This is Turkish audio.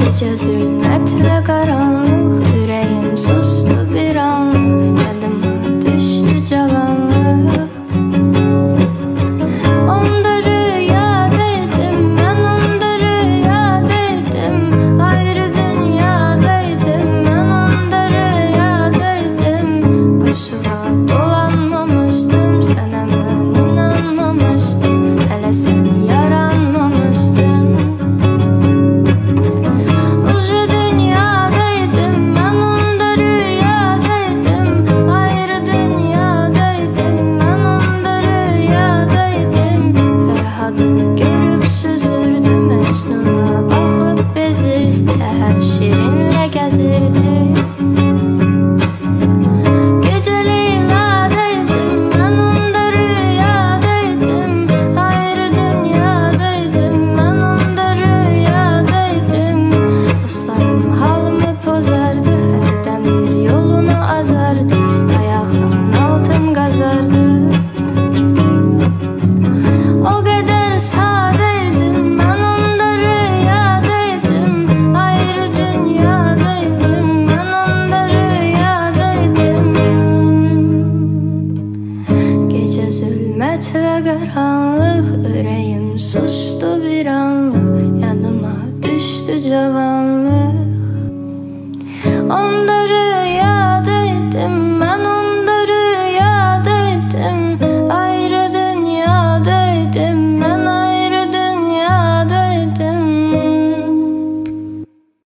Gece zulmet ve karanlık, yüreğim sustu bir anlık, yadıma düştü cavanlık. Onda rüyadaydım, ben onda rüyadaydım. Ayrı dünyadaydım, ben onda rüyadaydım. Başıma dolanmamıştım, sen hemen inanmamıştın. Hele sen yaranmamıştın. Ucu dünyadaydım, ben onda rüyadaydım. Ayrı dünyadaydım, ben onda rüyadaydım. Ferhat'ı görüp süzürdü, Mecnun'a bakıp bezir. Seher şirinle gezirdi. Gece Leyla'daydım, ben onda rüyadaydım. Ayrı dünyadaydım, ben onda rüyadaydım. Dostlarım halımı pozardı, her demir yolunu azardı. Ayağımın altın gazardı. O kadar sadeydim, ben onda rüyadaydım. Ayrı dünyadaydım, ben onda rüyadaydım. Gece zulmet ve karanlık, yüreğim sustu bir anlık, yanıma düştü cavanlık.